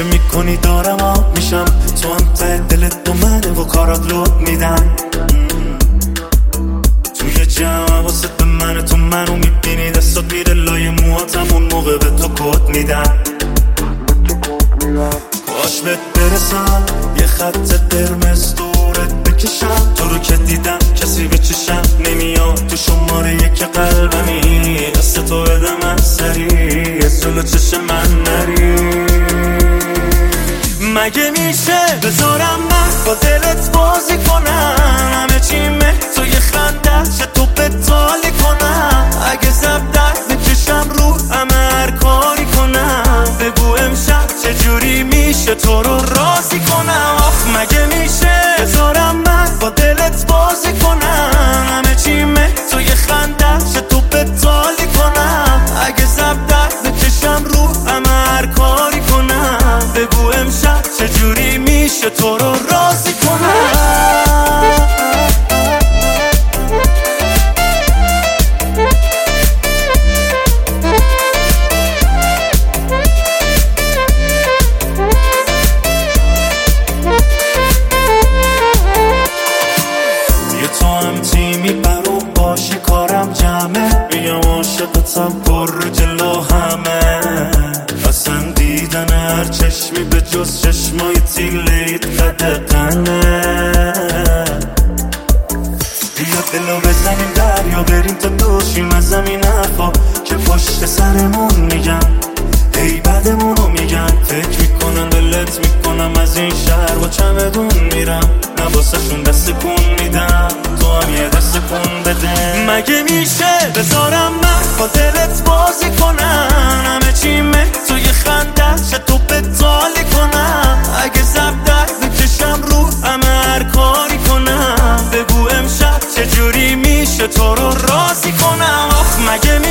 که میکنی دارم آب میشم، تو هم ته دلت با منه و کارات لود میدن. توی جمع واسه به منه، تو منو میبینی دستات میره لای موهاتم، اون موقع به تو کد میدن. کاش بهت برسم یه خط قرمز دورت بکشم، تو رو که دیدم کسی به چشم نمیاد، تو شماره یک قلبمی، دست تو بده من سریع از جلو چشم من نری. مگه میشه بذارم من با دلت بازی کنم، همه چیمه تو یه خنده چه تو بتالی کنم، اگه زب درد بکشم رو همه هر کاری کنم، بگو امشب چجوری میشه تو رو راضی کنم. آخ مگه میشه بذارم من با دلت بازی کنم، همه چیمه تو یه خنده چه تو بتالی کنم، اگه زب درد بکشم رو همه هر کاری کنم، بگو امشب چجوری میشه تو رو راضی کنم. تو هم تیمی برو باشی کارم جمعه، میگم عاشقتم پر رو جلو همه، اصلا دیدن هر چشمی به جز چشمای تیلیت قدقنه. بیا دلو بزنیم دریا بریم تا دوشیم از زمین حرفا که پشت سرمون میگن، ای بدمونو میگن، فکر میکنن دلت میکنم از این شهر با چمدون میرم، نباسه شون دست کن میدم، تو هم یه دست کن بده. مگه میشه بذارم من با دلت بازی کنم، همه چیمه تو یه خنده چه تو بتالی کنم، اگه زب درد بکشم رو همه هر کاری کنم، بگو امشب چجوری میشه تو رو راضی کنم. آخ مگه